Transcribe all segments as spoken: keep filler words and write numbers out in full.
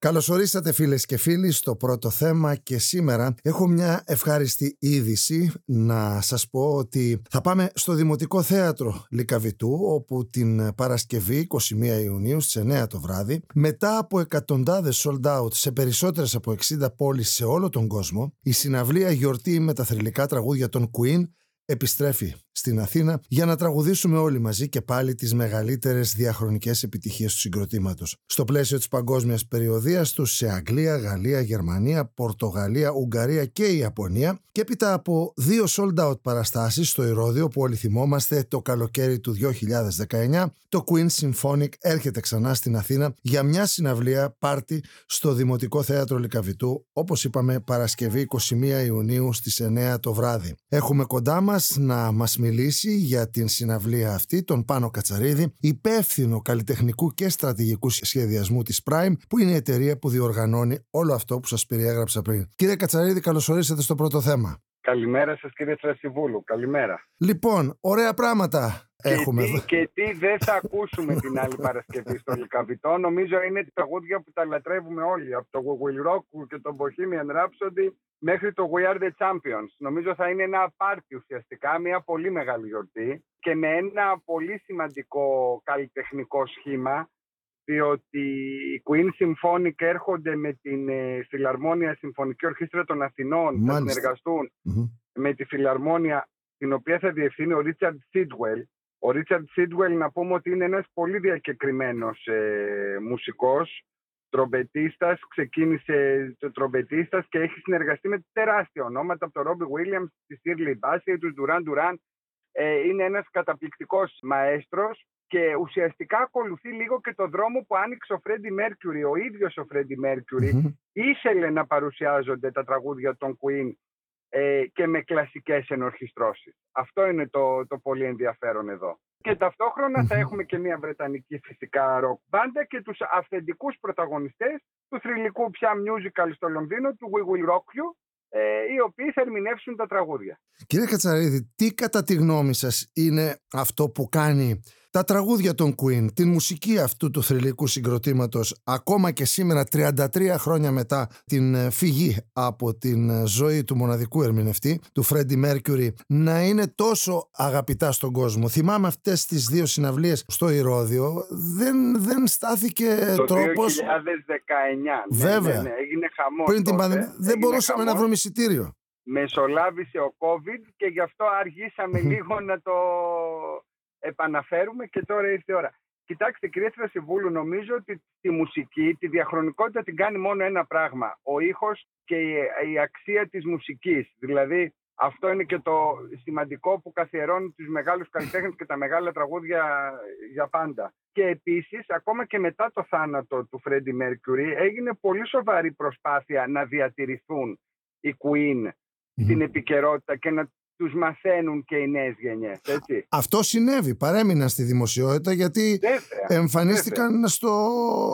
Καλώς ορίσατε φίλες και φίλοι στο πρώτο θέμα και σήμερα έχω μια ευχάριστη είδηση να σας πω ότι θα πάμε στο Δημοτικό Θέατρο Λυκαβητού, όπου την Παρασκευή εικοστή πρώτη Ιουνίου στις εννιά το βράδυ, μετά από εκατοντάδες sold out σε περισσότερες από εξήντα πόλεις σε όλο τον κόσμο, η συναυλία Γιορτή με τα θρυλικά τραγούδια των Queen επιστρέφει στην Αθήνα για να τραγουδήσουμε όλοι μαζί και πάλι τις μεγαλύτερες διαχρονικές επιτυχίες του συγκροτήματος. Στο πλαίσιο της παγκόσμιας περιοδείας τους σε Αγγλία, Γαλλία, Γερμανία, Πορτογαλία, Ουγγαρία και Ιαπωνία, και έπειτα από δύο sold out παραστάσεις στο Ηρώδειο που όλοι θυμόμαστε το καλοκαίρι του δύο χιλιάδες δεκαεννιά, το Queen Symphonic έρχεται ξανά στην Αθήνα για μια συναυλία πάρτι στο Δημοτικό Θέατρο Λυκαβητού, όπως είπαμε, Παρασκευή εικοστή πρώτη Ιουνίου στις εννιά το βράδυ. Έχουμε κοντά μας να μας μιλήσει για την συναυλία αυτή τον Πάνο Κατσαρίδη, υπεύθυνο καλλιτεχνικού και στρατηγικού σχεδιασμού της Prime, που είναι η εταιρεία που διοργανώνει όλο αυτό που σας περιέγραψα πριν. Κύριε Κατσαρίδη, καλώς ορίσατε στο πρώτο θέμα. Καλημέρα σας, κύριε Θρασιβούλου. Καλημέρα. Λοιπόν, ωραία πράγματα έχουμε εδώ. Και τι δεν θα ακούσουμε την άλλη Παρασκευή στο Λυκαβητό. Νομίζω είναι τραγούδια που τα λατρεύουμε όλοι. Από το We Will Rock και το Bohemian Rhapsody μέχρι το We Are The Champions. Νομίζω θα είναι ένα πάρτι ουσιαστικά, μια πολύ μεγάλη γιορτή και με ένα πολύ σημαντικό καλλιτεχνικό σχήμα, διότι οι Queen Symphonic έρχονται με την ε, Φιλαρμόνια Συμφωνική Ορχήστρα των Αθηνών. Μάλιστα. Να συνεργαστούν mm-hmm. με τη Φιλαρμόνια, την οποία θα διευθύνει ο Richard Sidwell. Ο Richard Sidwell, να πούμε ότι είναι ένας πολύ διακεκριμένος ε, μουσικός, τρομπετίστας, ξεκίνησε το τρομπετίστας και έχει συνεργαστεί με τεράστια ονόματα, από τον Robbie Williams, τη Shirley Bassey, τους Duran Duran. Ε, είναι ένας καταπληκτικός μαέστρος και ουσιαστικά ακολουθεί λίγο και το δρόμο που άνοιξε ο Freddie Mercury. Ο ίδιος ο Freddie Mercury mm-hmm. ήθελε να παρουσιάζονται τα τραγούδια των Queen ε, και με κλασικές ενορχιστρώσεις. Αυτό είναι το, το πολύ ενδιαφέρον εδώ. Και ταυτόχρονα mm-hmm. θα έχουμε και μια βρετανική φυσικά rock μπάντα και τους αυθεντικούς πρωταγωνιστές του θρυλικού πια musical στο Λονδίνο, του We Will Rock You, ε, οι οποίοι θα ερμηνεύσουν τα τραγούδια. Κύριε Κατσαρίδη, τι κατά τη γνώμη σας είναι αυτό που κάνει τα τραγούδια των Queen, την μουσική αυτού του θρυλικού συγκροτήματος, ακόμα και σήμερα τριάντα τρία χρόνια μετά την φυγή από την ζωή του μοναδικού ερμηνευτή, του Freddie Mercury, να είναι τόσο αγαπητά στον κόσμο? Θυμάμαι αυτές τις δύο συναυλίες στο Ηρώδειο, δεν, δεν στάθηκε το τρόπος... Το δύο χιλιάδες δεκαεννιά, βέβαια, ναι, ναι, ναι, έγινε χαμός. Πριν την πανδημία, δεν έγινε μπορούσαμε χαμός. να βρούμε εισιτήριο. Μεσολάβησε ο COVID και γι' αυτό αργήσαμε λίγο να το επαναφέρουμε και τώρα ήρθε η ώρα. Κοιτάξτε, κύριε Θρασιβούλου, νομίζω ότι τη μουσική, τη διαχρονικότητα την κάνει μόνο ένα πράγμα. Ο ήχος και η, η αξία της μουσικής. Δηλαδή, αυτό είναι και το σημαντικό που καθιερώνει τους μεγάλους καλλιτέχνες και τα μεγάλα τραγούδια για πάντα. Και επίσης, ακόμα και μετά το θάνατο του Freddie Mercury, έγινε πολύ σοβαρή προσπάθεια να διατηρηθούν οι Queen mm-hmm. στην επικαιρότητα και να τους μαθαίνουν και οι νέες γενιές, έτσι. Αυτό συνέβη, παρέμειναν στη δημοσιότητα γιατί βέβαια, εμφανίστηκαν βέβαια. Στο,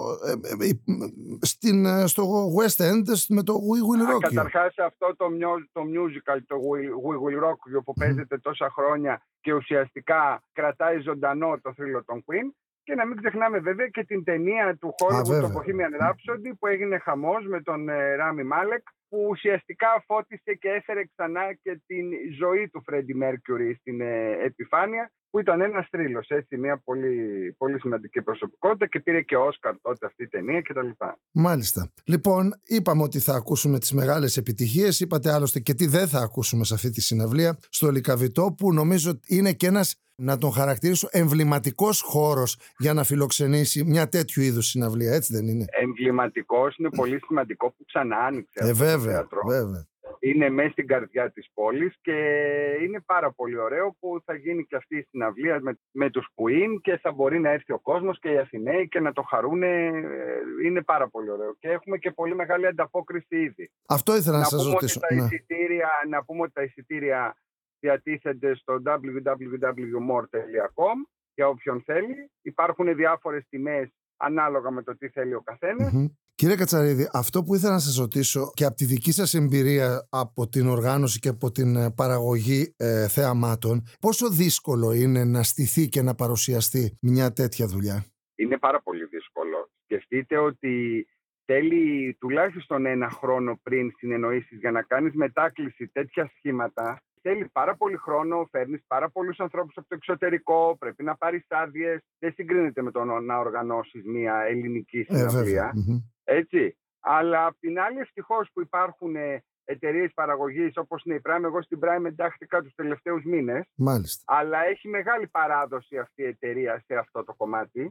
στην, στο West End με το We Will Rock You. Καταρχάς αυτό το, το musical, το We Will Rock You που παίζεται τόσα χρόνια και ουσιαστικά κρατάει ζωντανό το θρύλο των Queen. Και να μην ξεχνάμε βέβαια και την ταινία του Hollywood, το Bohemian Rhapsody, που έγινε χαμός με τον Ράμι Μάλεκ, που ουσιαστικά φώτισε και έφερε ξανά και την ζωή του Freddie Mercury στην ε, επιφάνεια, που ήταν ένας θρύλος, έτσι, μια πολύ, πολύ σημαντική προσωπικότητα και πήρε και Όσκαρ τότε αυτή η ταινία κτλ. Μάλιστα. Λοιπόν, είπαμε ότι θα ακούσουμε τις μεγάλες επιτυχίες, είπατε άλλωστε και τι δεν θα ακούσουμε σε αυτή τη συναυλία στο Λυκαβητό, που νομίζω είναι και ένας, να τον χαρακτηρίσω, εμβληματικός χώρος για να φιλοξενήσει μια τέτοιου είδους συναυλία, έτσι δεν είναι? Εμβληματικός, είναι πολύ σημαντικό που ξανά άνοιξε ε, αυτό βέβαια, το θέατρο. Βέβαια. Είναι μέσα στην καρδιά της πόλης και είναι πάρα πολύ ωραίο που θα γίνει και αυτή η συναυλία με, με τους Queen και θα μπορεί να έρθει ο κόσμος και οι Αθηναίοι και να το χαρούνε. Είναι πάρα πολύ ωραίο και έχουμε και πολύ μεγάλη ανταπόκριση ήδη. Αυτό ήθελα να, να σας ρωτήσω. Ναι. Να πούμε ότι τα εισιτήρια διατίθενται στο double-u double-u double-u τελεία more τελεία com για όποιον θέλει. Υπάρχουν διάφορες τιμές ανάλογα με το τι θέλει ο καθένας. Mm-hmm. Κύριε Κατσαρίδη, αυτό που ήθελα να σας ρωτήσω και από τη δική σας εμπειρία από την οργάνωση και από την παραγωγή ε, θεαμάτων, πόσο δύσκολο είναι να στηθεί και να παρουσιαστεί μια τέτοια δουλειά? Είναι πάρα πολύ δύσκολο. Σκεφτείτε ότι θέλει τουλάχιστον ένα χρόνο πριν συνεννοήσεις για να κάνεις μετάκληση τέτοια σχήματα. Θέλει πάρα πολύ χρόνο, φέρνεις πάρα πολλούς ανθρώπους από το εξωτερικό, πρέπει να πάρεις άδειες. Δεν συγκρίνεται με το να οργανώσεις μια ελληνική συναυλία. Ε, έτσι. Αλλά απ' την άλλη, ευτυχώς που υπάρχουν εταιρείες παραγωγής όπως είναι η Prime. Εγώ στην Prime εντάχθηκα τους τελευταίους μήνες. Μάλιστα. Αλλά έχει μεγάλη παράδοση αυτή η εταιρεία σε αυτό το κομμάτι.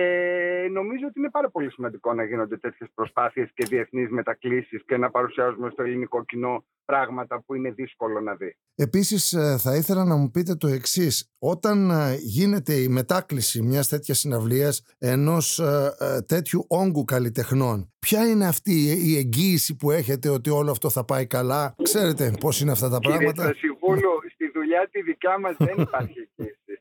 Και νομίζω ότι είναι πάρα πολύ σημαντικό να γίνονται τέτοιες προσπάθειες και διεθνείς μετακλήσεις και να παρουσιάζουμε στο ελληνικό κοινό πράγματα που είναι δύσκολο να δει. Επίσης, θα ήθελα να μου πείτε το εξής. Όταν γίνεται η μετάκληση μιας τέτοιας συναυλίας, ενός τέτοιου όγκου καλλιτεχνών, ποια είναι αυτή η εγγύηση που έχετε ότι όλο αυτό θα πάει καλά? Ξέρετε πώς είναι αυτά τα πράγματα? Κύριε Στασιβούλου, στη δουλειά τη δικιά μας δεν υπάρχει εγγύηση.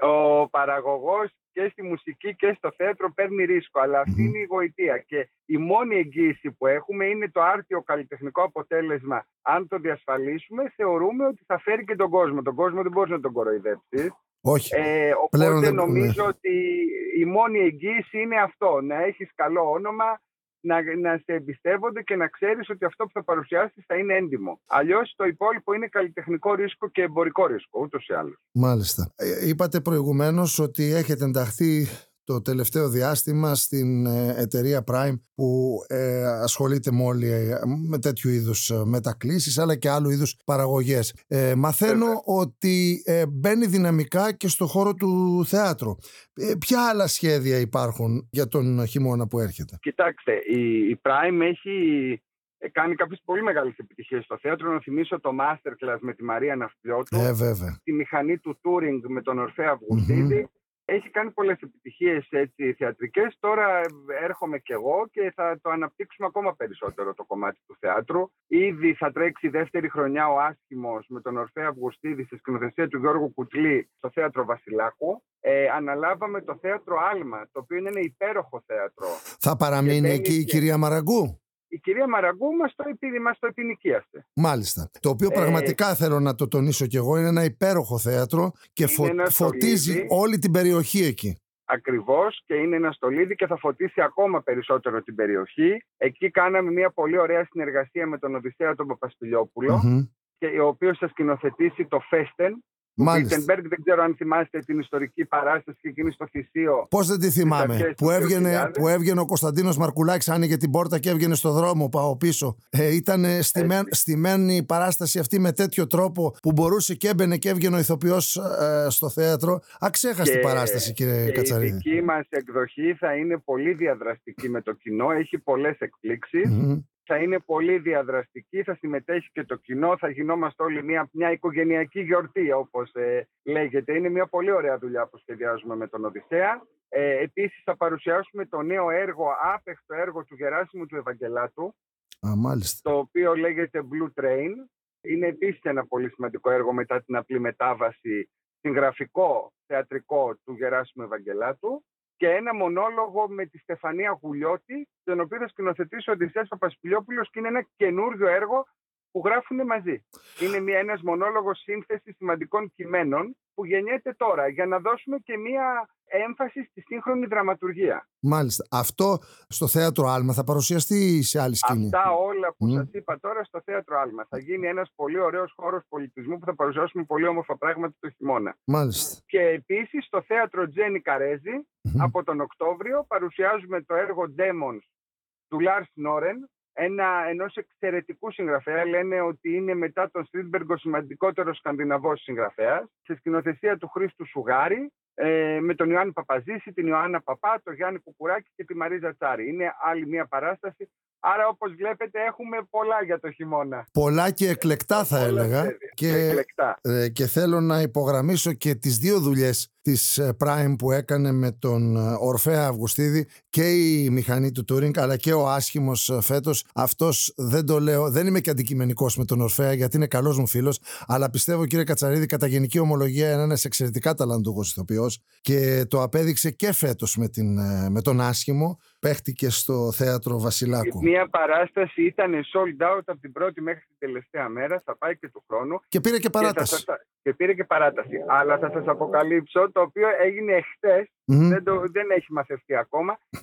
Ο παραγωγός και στη μουσική και στο θέατρο παίρνει ρίσκο, αλλά αυτή είναι η γοητεία. Και η μόνη εγγύηση που έχουμε είναι το άρτιο καλλιτεχνικό αποτέλεσμα. Αν το διασφαλίσουμε, θεωρούμε ότι θα φέρει και τον κόσμο. Τον κόσμο δεν μπορεί να τον κοροϊδέψει. Όχι. Ε, οπότε Πλέον δεν... νομίζω ότι η μόνη εγγύηση είναι αυτό. Να έχεις καλό όνομα, να, να σε εμπιστεύονται και να ξέρεις ότι αυτό που θα παρουσιάσεις θα είναι έντιμο. Αλλιώς το υπόλοιπο είναι καλλιτεχνικό ρίσκο και εμπορικό ρίσκο, ούτως ή άλλως. Μάλιστα. Ε, είπατε προηγουμένως ότι έχετε ενταχθεί το τελευταίο διάστημα στην εταιρεία Prime που ε, ασχολείται με, όλοι, με τέτοιου είδους μετακλήσεις αλλά και άλλου είδους παραγωγές. Ε, μαθαίνω Βέβαια. ότι ε, μπαίνει δυναμικά και στο χώρο του θεάτρου. Ε, ποια άλλα σχέδια υπάρχουν για τον χειμώνα που έρχεται? Κοιτάξτε, η, η Prime έχει κάνει κάποιες πολύ μεγάλες επιτυχίες στο θέατρο. Να θυμίσω το Masterclass με τη Μαρία Ναυτιλιώτου, ε, βέβαια. τη μηχανή του Turing με τον Ορφέα Αυγουστίδη. Mm-hmm. Έχει κάνει πολλές επιτυχίες έτσι, θεατρικές. Τώρα έρχομαι κι εγώ και θα το αναπτύξουμε ακόμα περισσότερο το κομμάτι του θεάτρου. Ήδη θα τρέξει η δεύτερη χρονιά ο Άσχημος με τον Ορφέα Αυγουστίδη στη σκηνοθεσία του Γιώργου Κουτλή στο θέατρο Βασιλάκου. Ε, αναλάβαμε το θέατρο Άλμα, το οποίο είναι ένα υπέροχο θέατρο. Θα παραμείνει εκεί η κυρία Μαραγκού? Η κυρία Μαραγκού μας το, μας το επινοικίασε. Μάλιστα. Το οποίο πραγματικά ε, θέλω να το τονίσω κι εγώ. Είναι ένα υπέροχο θέατρο και φω, φωτίζει στολίδι, όλη την περιοχή εκεί. Ακριβώς, και είναι ένα στολίδι και θα φωτίσει ακόμα περισσότερο την περιοχή. Εκεί κάναμε μια πολύ ωραία συνεργασία με τον Οδυσσέα τον Παπασπηλιόπουλο, mm-hmm. και ο οποίος θα σκηνοθετήσει το Φέστεν. Βίτενμπεργκ, δεν ξέρω αν θυμάστε την ιστορική παράσταση και εκείνη στο Θησίο. Πώς δεν τη θυμάμαι. Που έβγαινε, που έβγαινε ο Κωνσταντίνος Μαρκουλάκης, άνοιγε την πόρτα και έβγαινε στο δρόμο, πάω πίσω. Ε, ήταν στημένη η παράσταση αυτή με τέτοιο τρόπο που μπορούσε και έμπαινε και έβγαινε ο ηθοποιός ε, στο θέατρο. Αξέχαστη και, παράσταση, κύριε και Κατσαρίδη. Η δική μας εκδοχή θα είναι πολύ διαδραστική με το κοινό, έχει πολλές εκπλήξεις. Mm-hmm. Θα είναι πολύ διαδραστική, θα συμμετέχει και το κοινό, θα γινόμαστε όλοι μια, μια οικογενειακή γιορτή, όπως ε, λέγεται. Είναι μια πολύ ωραία δουλειά που σχεδιάζουμε με τον Οδυσσέα. Ε, επίσης θα παρουσιάσουμε το νέο έργο, άπεχτο έργο του Γεράσιμου του Ευαγγελάτου, Α, μάλιστα. το οποίο λέγεται Blue Train. Είναι επίσης ένα πολύ σημαντικό έργο μετά την απλή μετάβαση συγγραφικό, θεατρικό του Γεράσιμου Ευαγγελάτου. Και ένα μονόλογο με τη Στεφανία Γουλιώτη, τον οποίο θα σκηνοθετήσει ο Οδυσσέας Παπασπηλιόπουλος, και είναι ένα καινούριο έργο που γράφουν μαζί. Είναι μια, ένας μονόλογος σύνθεσης σημαντικών κειμένων που γεννιέται τώρα για να δώσουμε και μια έμφαση στη σύγχρονη δραματουργία. Μάλιστα. Αυτό στο θέατρο Άλμα θα παρουσιαστεί ή σε άλλη σκηνή? Αυτά όλα που mm. σας είπα τώρα στο θέατρο Άλμα. Θα γίνει ένας πολύ ωραίος χώρος πολιτισμού που θα παρουσιάσουμε πολύ όμορφα πράγματα το χειμώνα. Μάλιστα. Και επίσης στο θέατρο Τζένι Καρέζη mm-hmm. από τον Οκτώβριο παρουσιάζουμε το έργο Demons του Λάρς Νόρεν, ένα, ενός εξαιρετικού συγγραφέα. Λένε ότι είναι μετά τον Στρίτμπεργκ ο σημαντικότερος σκανδιναβός συγγραφέας, σε σκηνοθεσία του Χρήστου Σουγάρη, ε, με τον Ιωάννη Παπαζήση, την Ιωάννα Παπά, τον Γιάννη Κουκουράκη και τη Μαρίζα Τσάρη. Είναι άλλη μια παράσταση. Άρα, όπως βλέπετε, έχουμε πολλά για το χειμώνα. Πολλά και εκλεκτά, θα πολλά έλεγα. Και, εκλεκτά. Ε, και θέλω να υπογραμμίσω και τις δύο δουλειές της Prime που έκανε με τον Ορφέα Αυγουστίδη, και η μηχανή του Turing, αλλά και ο Άσχημος φέτος. Αυτός δεν το λέω, δεν είμαι και αντικειμενικός με τον Ορφέα, γιατί είναι καλός μου φίλος, αλλά πιστεύω, κύριε Κατσαρίδη, κατά γενική ομολογία είναι ένας εξαιρετικά ταλαντούχος ηθοποιός και το απέδειξε και φέτος με, την, με τον Άσχημο. Παίχτηκε στο θέατρο Βασιλάκου. Μια παράσταση ήταν sold out από την πρώτη μέχρι την τελευταία μέρα. Θα πάει και του χρόνου. Και πήρε και παράταση. Και, σας, και πήρε και παράταση. Αλλά θα σας αποκαλύψω, το οποίο έγινε εχθές. Mm-hmm. Δεν, το, δεν έχει μαθευτεί ακόμα.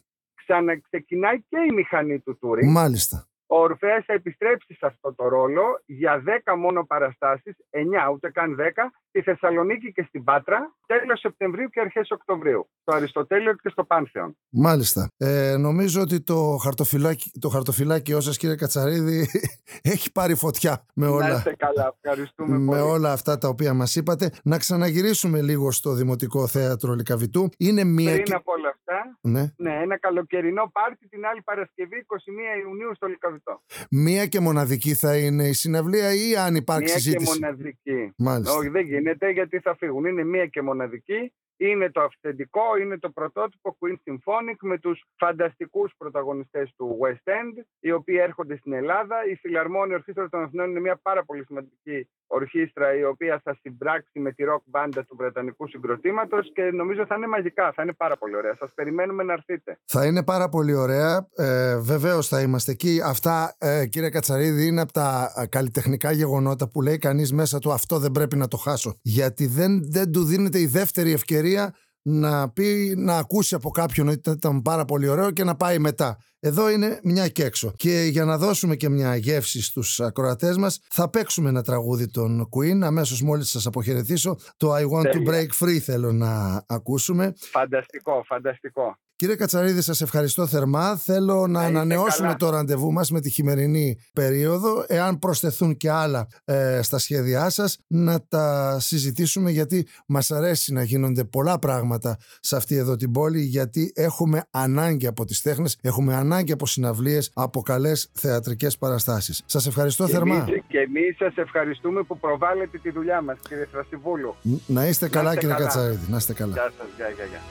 ξαναξεκινάει και η μηχανή του touring. Μάλιστα. Ο Ορφέας θα επιστρέψει σε αυτό το ρόλο για δέκα μόνο παραστάσεις, εννιά ούτε καν δέκα, στη Θεσσαλονίκη και στην Πάτρα, τέλος Σεπτεμβρίου και αρχές Οκτωβρίου, στο Αριστοτέλειο και στο Πάνθεον. Μάλιστα. Ε, νομίζω ότι το χαρτοφυλάκι, το χαρτοφυλάκιό σας, κύριε Κατσαρίδη, έχει πάρει φωτιά με όλα, να είστε καλά, ευχαριστούμε με πολύ. όλα αυτά τα οποία μας είπατε. Να ξαναγυρίσουμε λίγο στο Δημοτικό Θέατρο Λυκαβητού. Είναι μία... Πριν από όλα αυτά, ναι. ναι, ένα καλοκαιρινό πάρτι την άλλη Παρασκευή, εικοστή πρώτη Ιουνίου στο Λυκαβητό. Μία και μοναδική θα είναι η συναυλία ή αν υπάρξει μία συζήτηση? Μία και μοναδική. Μάλιστα. Όχι, δεν γίνεται γιατί θα φύγουν. Είναι μία και μοναδική. Είναι το αυθεντικό, είναι το πρωτότυπο Queen Symphonic με τους φανταστικούς πρωταγωνιστές του West End, οι οποίοι έρχονται στην Ελλάδα. Η Φιλαρμόνια Ορχήστρα των Αθηνών είναι μια πάρα πολύ σημαντική ορχήστρα, η οποία θα συμπράξει με τη rock μπάντα του Βρετανικού συγκροτήματος και νομίζω θα είναι μαγικά, θα είναι πάρα πολύ ωραία. Σας περιμένουμε να έρθετε. Θα είναι πάρα πολύ ωραία. Ε, βεβαίως θα είμαστε εκεί. Αυτά, ε, κύριε Κατσαρίδη, είναι από τα καλλιτεχνικά γεγονότα που λέει κανείς μέσα του αυτό δεν πρέπει να το χάσω. Γιατί δεν, δεν του δίνεται η δεύτερη ευκαιρία να πει, να ακούσει από κάποιον ότι ήταν πάρα πολύ ωραίο και να πάει μετά. Εδώ είναι μια και έξω. Και για να δώσουμε και μια γεύση στους ακροατές μας, θα παίξουμε ένα τραγούδι των Queen. Αμέσως μόλις σας αποχαιρετήσω, το I Want to Break Free θέλω να ακούσουμε. Φανταστικό, φανταστικό. Κύριε Κατσαρίδη, σας ευχαριστώ θερμά. Θέλω να ανανεώσουμε καλά το ραντεβού μας με τη χειμερινή περίοδο. Εάν προσθεθούν και άλλα ε, στα σχέδιά σας, να τα συζητήσουμε, γιατί μας αρέσει να γίνονται πολλά πράγματα σε αυτή εδώ την πόλη, γιατί έχουμε ανάγκη από τις τέχνες, έχουμε ανάγκη από συναυλίες, από καλές θεατρικές παραστάσεις. Σας ευχαριστώ και θερμά. Εμείς, και εμείς σας ευχαριστούμε που προβάλλετε τη δουλειά μας, κύριε Θρασιβούλου. Να είστε καλά, να είστε κύριε καλά. Κατσαρίδη. Να είστε καλά. Γεια σας, γεια, γεια, γεια.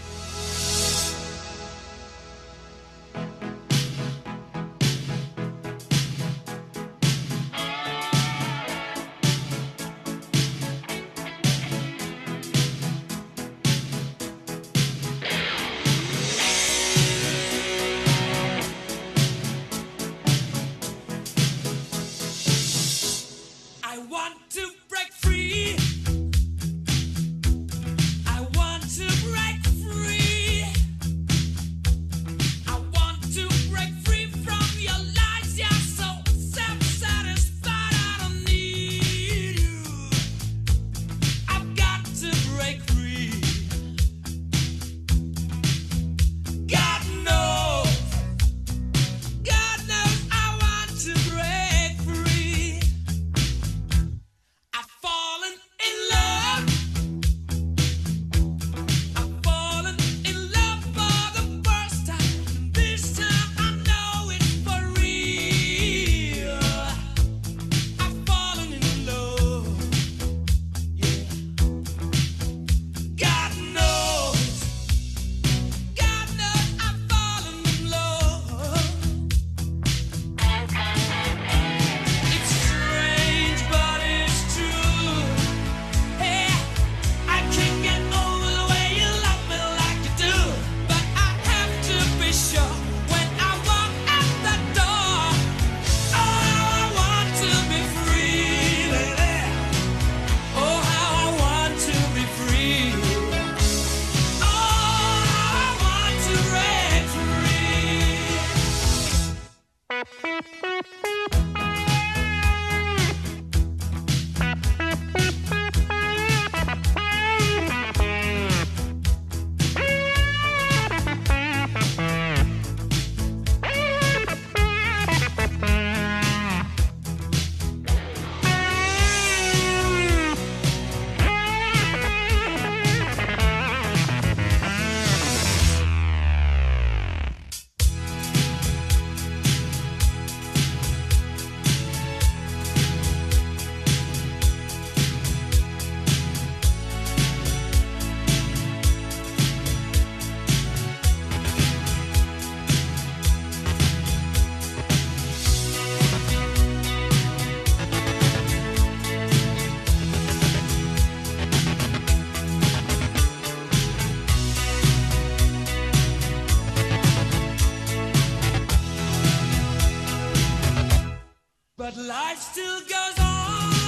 But life still goes on.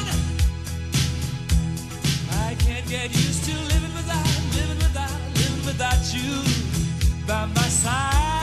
I can't get used to living without, living without, living without you by my side.